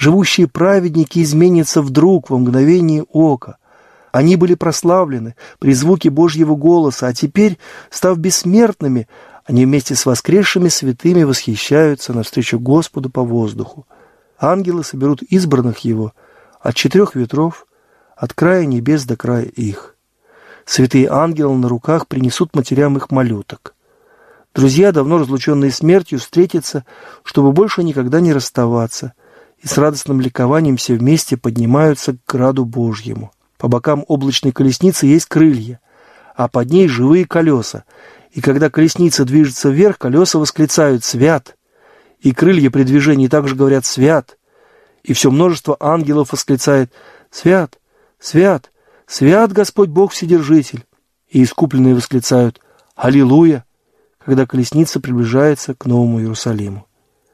Живущие праведники изменятся вдруг, во мгновение ока. Они были прославлены при звуке Божьего голоса, а теперь, став бессмертными, они вместе с воскресшими святыми восхищаются навстречу Господу по воздуху. Ангелы соберут избранных Его от 4 ветров, от края небес до края их. Святые ангелы на руках принесут матерям их малюток. Друзья, давно разлученные смертью, встретятся, чтобы больше никогда не расставаться, и с радостным ликованием все вместе поднимаются к граду Божьему. По бокам облачной колесницы есть крылья, а под ней живые колеса. И когда колесница движется вверх, колеса восклицают «Свят!», и крылья при движении также говорят «Свят!», и все множество ангелов восклицает «Свят! Свят! Свят Господь Бог Вседержитель!», и искупленные восклицают «Аллилуйя!», когда колесница приближается к Новому Иерусалиму.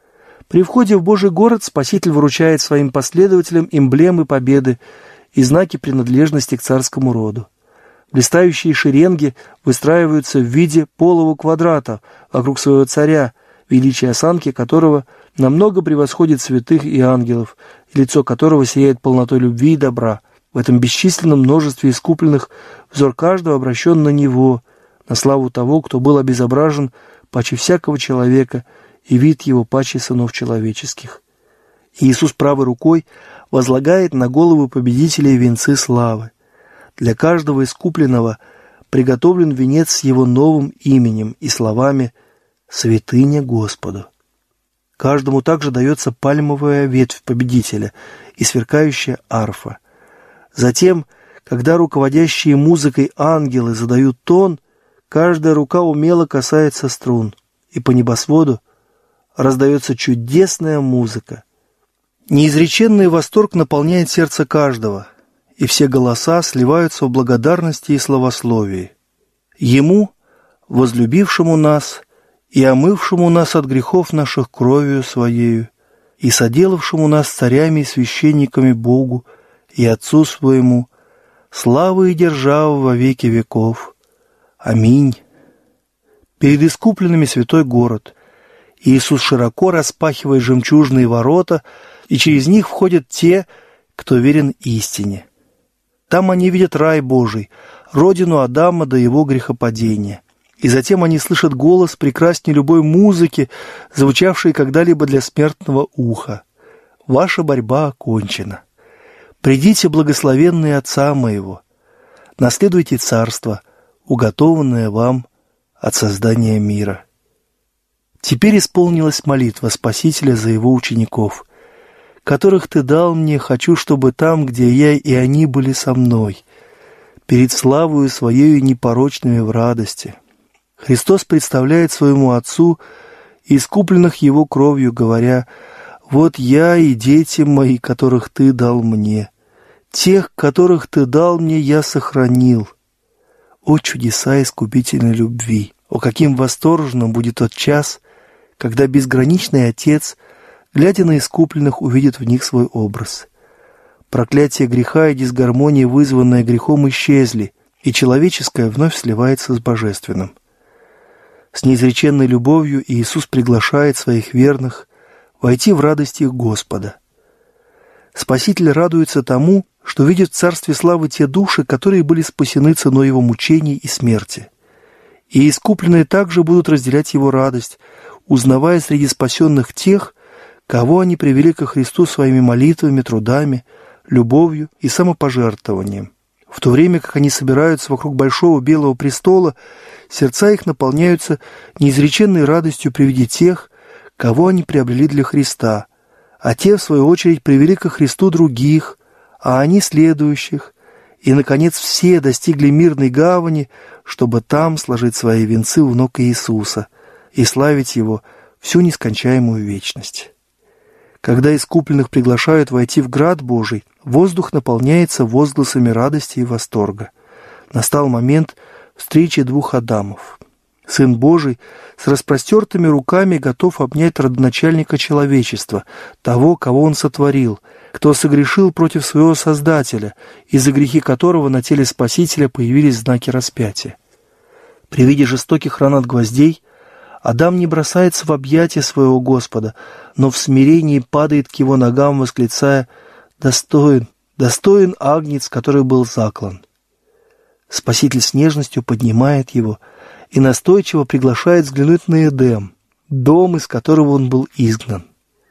При входе в Божий город Спаситель вручает своим последователям эмблемы победы и знаки принадлежности к царскому роду. Блистающие шеренги выстраиваются в виде полого квадрата вокруг своего царя, величие осанки которого намного превосходит святых и ангелов, и лицо которого сияет полнотой любви и добра. В этом бесчисленном множестве искупленных взор каждого обращен на Него, на славу того, кто был обезображен паче всякого человека, и вид его паче сынов человеческих. И Иисус правой рукой возлагает на головы победителей венцы славы. Для каждого искупленного приготовлен венец с его новым именем и словами «Святыня Господу». Каждому также дается пальмовая ветвь победителя и сверкающая арфа. Затем, когда руководящие музыкой ангелы задают тон, каждая рука умело касается струн, и по небосводу раздается чудесная музыка. Неизреченный восторг наполняет сердце каждого, и все голоса сливаются в благодарности и славословии. Ему, возлюбившему нас и омывшему нас от грехов наших кровью Своею, и соделавшему нас царями и священниками Богу и Отцу Своему, слава и держава во веки веков. Аминь. Перед искупленными святой город. Иисус широко распахивает жемчужные ворота, и через них входят те, кто верен истине. Там они видят рай Божий, родину Адама до его грехопадения. И затем они слышат голос прекрасней любой музыки, звучавшей когда-либо для смертного уха. Ваша борьба окончена. Придите, благословенные Отца моего, наследуйте царство, уготованное вам от создания мира. Теперь исполнилась молитва Спасителя за его учеников, которых Ты дал мне, хочу, чтобы там, где я и они были со мной, перед славою Своею непорочными в радости. Христос представляет своему Отцу искупленных Его кровью, говоря: «Вот я и дети мои, которых Ты дал мне, тех, которых Ты дал мне, я сохранил». О чудеса искупительной любви! О, каким восторженным будет тот час, когда безграничный Отец, глядя на искупленных, увидит в них свой образ. Проклятие греха и дисгармония, вызванная грехом, исчезли, и человеческое вновь сливается с божественным. С неизреченной любовью Иисус приглашает своих верных войти в радость их Господа. Спаситель радуется тому, что видит в Царстве Славы те души, которые были спасены ценой Его мучений и смерти. И искупленные также будут разделять Его радость, узнавая среди спасенных тех, кого они привели ко Христу своими молитвами, трудами, любовью и самопожертвованием. В то время как они собираются вокруг большого белого престола, сердца их наполняются неизреченной радостью при виде тех, кого они приобрели для Христа, а те, в свою очередь, привели ко Христу других, а они следующих, и, наконец, все достигли мирной гавани, чтобы там сложить свои венцы у ног Иисуса и славить Его всю нескончаемую вечность. Когда искупленных приглашают войти в град Божий, воздух наполняется возгласами радости и восторга. Настал момент встречи двух Адамов. Сын Божий с распростертыми руками готов обнять родоначальника человечества, того, кого Он сотворил, кто согрешил против своего Создателя, из-за грехи которого на теле Спасителя появились знаки распятия. При виде жестоких ран от гвоздей Адам не бросается в объятия своего Господа, но в смирении падает к его ногам, восклицая: «Достоин, достоин агнец, который был заклан». Спаситель с нежностью поднимает его и настойчиво приглашает взглянуть на Эдем, дом, из которого он был изгнан.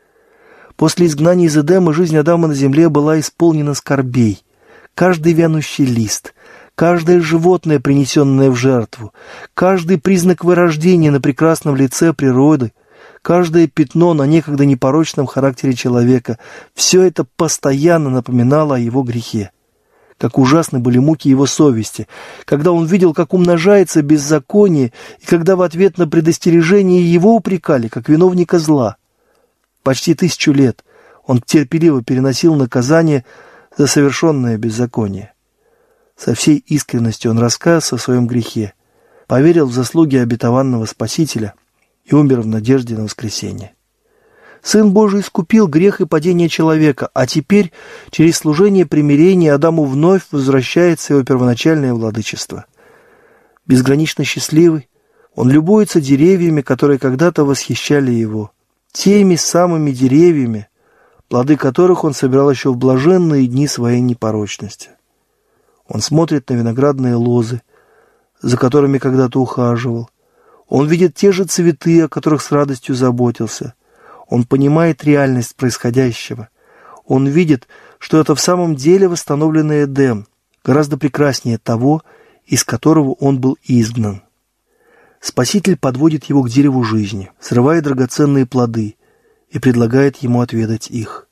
После изгнания из Эдема жизнь Адама на земле была исполнена скорбей. Каждый вянущий лист, каждое животное, принесенное в жертву, каждый признак вырождения на прекрасном лице природы, каждое пятно на некогда непорочном характере человека — все это постоянно напоминало о его грехе. Как ужасны были муки его совести, когда он видел, как умножается беззаконие, и когда в ответ на предостережение его упрекали, как виновника зла. Почти 1000 лет он терпеливо переносил наказание за совершенное беззаконие. Со всей искренностью он раскаялся в своем грехе, поверил в заслуги обетованного Спасителя и умер в надежде на воскресение. Сын Божий искупил грех и падение человека, а теперь через служение примирения Адаму вновь возвращается его первоначальное владычество. Безгранично счастливый, он любуется деревьями, которые когда-то восхищали его, теми самыми деревьями, плоды которых он собирал еще в блаженные дни своей непорочности. Он смотрит на виноградные лозы, за которыми когда-то ухаживал. Он видит те же цветы, о которых с радостью заботился. Он понимает реальность происходящего. Он видит, что это в самом деле восстановленный Эдем, гораздо прекраснее того, из которого он был изгнан. Спаситель подводит его к дереву жизни, срывает драгоценные плоды и предлагает ему отведать их.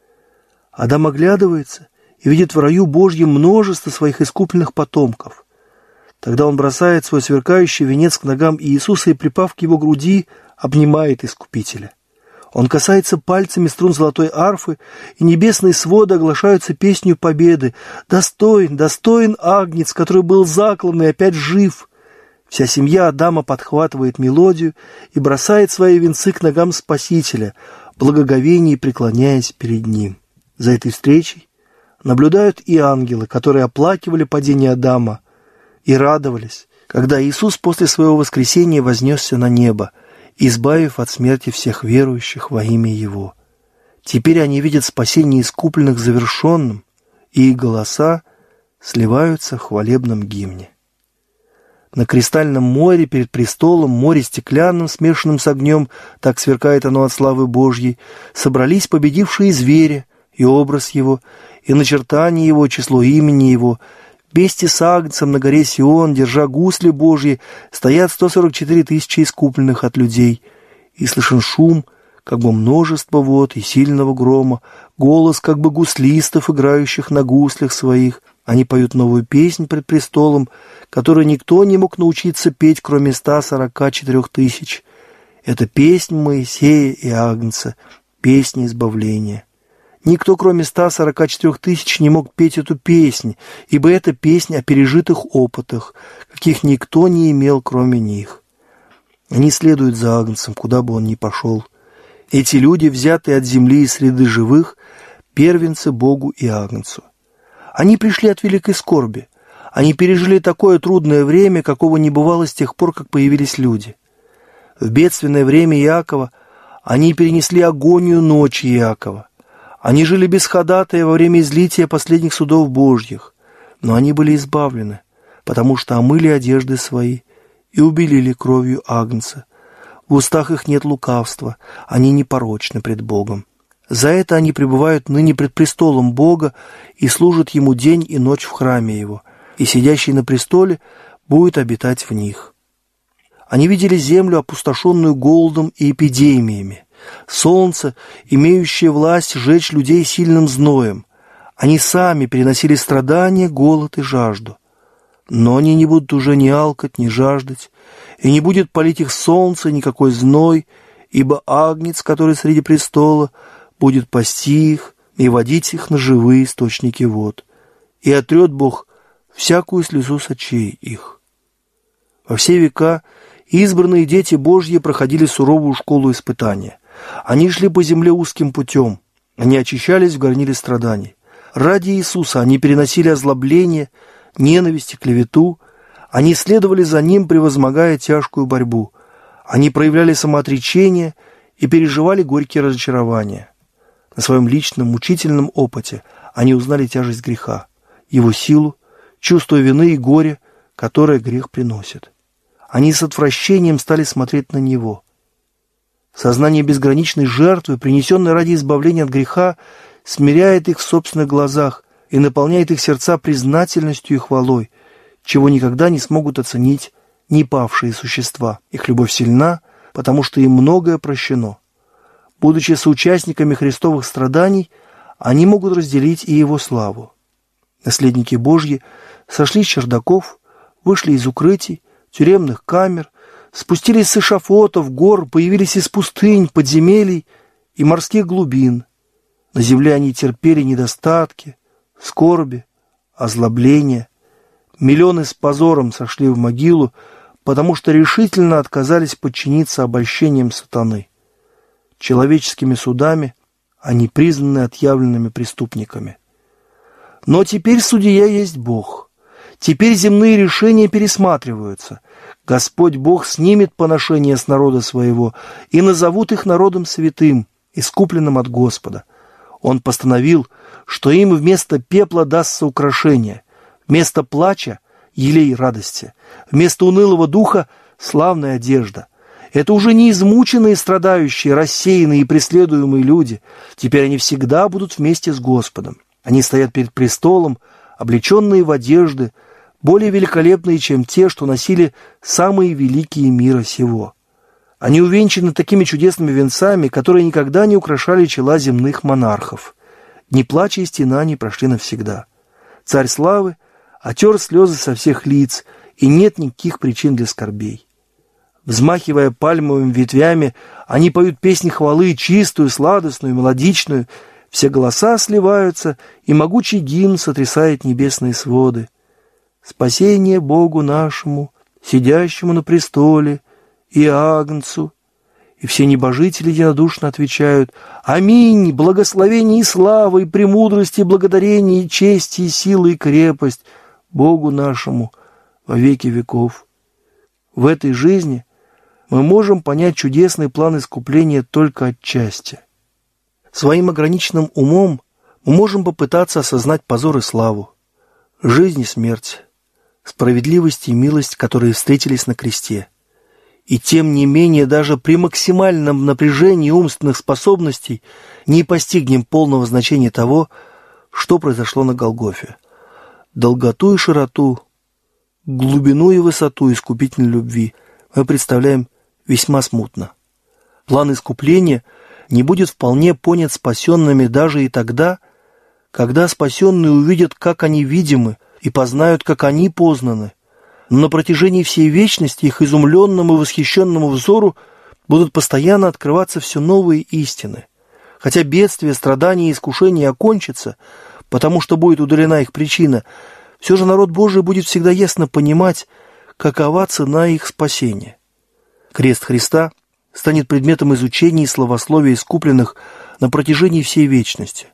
Адам оглядывается и видит в раю Божьем множество своих искупленных потомков. Тогда он бросает свой сверкающий венец к ногам Иисуса и, припав к его груди, обнимает Искупителя. Он касается пальцами струн золотой арфы, и небесные своды оглашаются песнью победы. «Достоин, достоин агнец, который был заклан и опять жив!» Вся семья Адама подхватывает мелодию и бросает свои венцы к ногам Спасителя, благоговейно преклоняясь перед ним. За этой встречей наблюдают и ангелы, которые оплакивали падение Адама и радовались, когда Иисус после своего воскресения вознесся на небо, избавив от смерти всех верующих во имя Его. Теперь они видят спасение искупленных завершенным, и их голоса сливаются в хвалебном гимне. На кристальном море перед престолом, море стеклянным, смешанным с огнем, так сверкает оно от славы Божьей, собрались победившие зверя, и образ его, и начертание его, число имени его. Вместе с агнцем на горе Сион, держа гусли Божьи, стоят 144 тысячи искупленных от людей. И слышен шум, как бы множество вод и сильного грома, голос, как бы гуслистов, играющих на гуслях своих. Они поют новую песнь пред престолом, которую никто не мог научиться петь, кроме 144 тысяч. Это песнь Моисея и агнца, песня избавления. Никто, кроме 144 тысяч, не мог петь эту песнь, ибо это песня о пережитых опытах, каких никто не имел, кроме них. Они следуют за агнцем, куда бы он ни пошел. Эти люди, взятые от земли и среды живых, первенцы Богу и агнцу. Они пришли от великой скорби. Они пережили такое трудное время, какого не бывало с тех пор, как появились люди. В бедственное время Иакова они перенесли агонию ночи Иакова. Они жили без ходатая во время излития последних судов Божьих, но они были избавлены, потому что омыли одежды свои и убелили кровью агнца. В устах их нет лукавства, они непорочны пред Богом. За это они пребывают ныне пред престолом Бога и служат Ему день и ночь в храме Его, и сидящий на престоле будет обитать в них. Они видели землю, опустошенную голодом и эпидемиями, солнце, имеющее власть сжечь людей сильным зноем. Они сами переносили страдания, голод и жажду. Но они не будут уже ни алкать, ни жаждать, и не будет палить их солнце, никакой зной, ибо агнец, который среди престола, будет пасти их и водить их на живые источники вод, и отрет Бог всякую слезу с очей их. Во все века избранные дети Божьи проходили суровую школу испытания. Они шли по земле узким путем, они очищались в горниле страданий. Ради Иисуса они переносили озлобление, ненависть и клевету, они следовали за Ним, превозмогая тяжкую борьбу. Они проявляли самоотречение и переживали горькие разочарования. На своем личном мучительном опыте они узнали тяжесть греха, его силу, чувство вины и горя, которое грех приносит. Они с отвращением стали смотреть на него. Сознание безграничной жертвы, принесенной ради избавления от греха, смиряет их в собственных глазах и наполняет их сердца признательностью и хвалой, чего никогда не смогут оценить ни павшие существа. Их любовь сильна, потому что им многое прощено. Будучи соучастниками христовых страданий, они могут разделить и его славу. Наследники Божьи сошли с чердаков, вышли из укрытий, тюремных камер, спустились с эшафотов, гор, появились из пустынь, подземелий и морских глубин. На земле они терпели недостатки, скорби, озлобления. Миллионы с позором сошли в могилу, потому что решительно отказались подчиниться обольщениям сатаны. Человеческими судами они признаны отъявленными преступниками. Но теперь судья есть Бог. Теперь земные решения пересматриваются. Господь Бог снимет поношение с народа своего и назовут их народом святым, искупленным от Господа. Он постановил, что им вместо пепла дастся украшение, вместо плача — елей радости, вместо унылого духа — славная одежда. Это уже не измученные, страдающие, рассеянные и преследуемые люди. Теперь они всегда будут вместе с Господом. Они стоят перед престолом, облеченные в одежды, более великолепные, чем те, что носили самые великие мира сего. Они увенчаны такими чудесными венцами, которые никогда не украшали чела земных монархов. Дни плача и стенаний прошли навсегда. Царь славы отер слезы со всех лиц, и нет никаких причин для скорбей. Взмахивая пальмовыми ветвями, они поют песнь хвалы, чистую, сладостную, мелодичную. Все голоса сливаются, и могучий гимн сотрясает небесные своды. Спасение Богу нашему, сидящему на престоле, и Агнцу. И все небожители единодушно отвечают: «Аминь! Благословение и слава, и премудрости, и благодарение, и честь, и сила, и крепость Богу нашему во веки веков». В этой жизни мы можем понять чудесный план искупления только отчасти. Своим ограниченным умом мы можем попытаться осознать позор и славу, жизнь и смерть, справедливость и милость, которые встретились на кресте. И тем не менее, даже при максимальном напряжении умственных способностей не постигнем полного значения того, что произошло на Голгофе. Долготу и широту, глубину и высоту искупительной любви мы представляем весьма смутно. План искупления не будет вполне понят спасенными даже и тогда, когда спасенные увидят, как они видимы, и познают, как они познаны. Но на протяжении всей вечности их изумленному и восхищенному взору будут постоянно открываться все новые истины. Хотя бедствия, страдания и искушения окончатся, потому что будет удалена их причина, все же народ Божий будет всегда ясно понимать, какова цена их спасения. Крест Христа станет предметом изучения и славословия искупленных на протяжении всей вечности.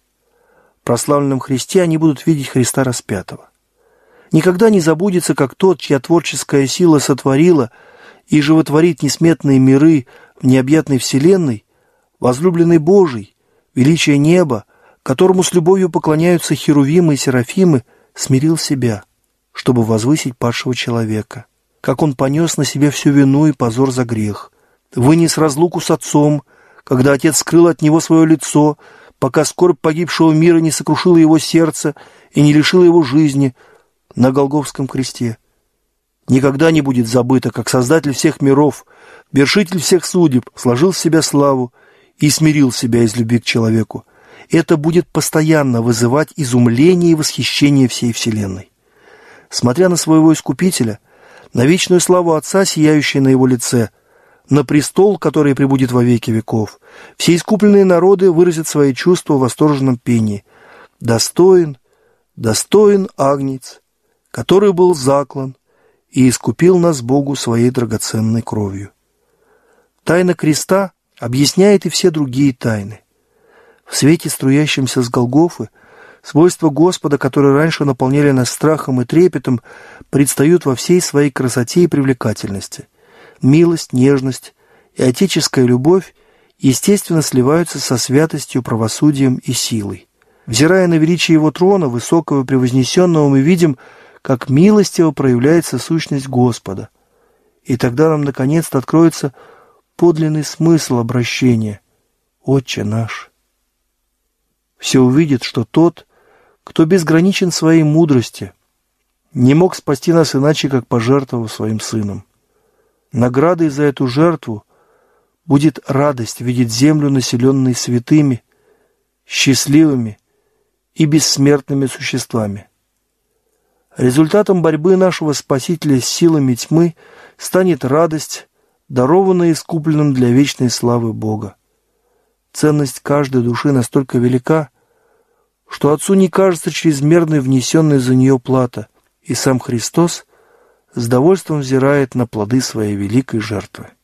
В прославленном Христе они будут видеть Христа распятого. Никогда не забудется, как тот, чья творческая сила сотворила и животворит несметные миры в необъятной вселенной, возлюбленный Божий, величие неба, которому с любовью поклоняются херувимы и серафимы, смирил себя, чтобы возвысить падшего человека. Как он понес на себе всю вину и позор за грех, вынес разлуку с отцом, когда отец скрыл от него свое лицо, пока скорбь погибшего мира не сокрушила его сердце и не лишила его жизни на Голгофском кресте. Никогда не будет забыто, как Создатель всех миров, вершитель всех судеб, сложил в себя славу и смирил себя из любви к человеку. Это будет постоянно вызывать изумление и восхищение всей вселенной. Смотря на своего Искупителя, на вечную славу Отца, сияющую на его лице, на престол, который пребудет во веки веков, все искупленные народы выразят свои чувства в восторженном пении. «Достоин, достоин Агнец, который был заклан и искупил нас Богу своей драгоценной кровью». Тайна креста объясняет и все другие тайны. В свете, струящемся с Голгофы, свойства Господа, которые раньше наполняли нас страхом и трепетом, предстают во всей своей красоте и привлекательности. Милость, нежность, и отеческая любовь естественно сливаются со святостью, правосудием и силой. Взирая на величие Его трона, высокого и превознесенного, мы видим, как милостиво проявляется сущность Господа. И тогда нам наконец-то откроется подлинный смысл обращения «Отче наш». Все увидят, что тот, кто безграничен в своей мудрости, не мог спасти нас иначе, как пожертвовав своим Сыном. Наградой за эту жертву будет радость видеть землю, населенной святыми, счастливыми и бессмертными существами. Результатом борьбы нашего Спасителя с силами тьмы станет радость, дарованная искупленным для вечной славы Бога. Ценность каждой души настолько велика, что Отцу не кажется чрезмерной внесенной за нее плата, и сам Христос с довольством взирает на плоды своей великой жертвы.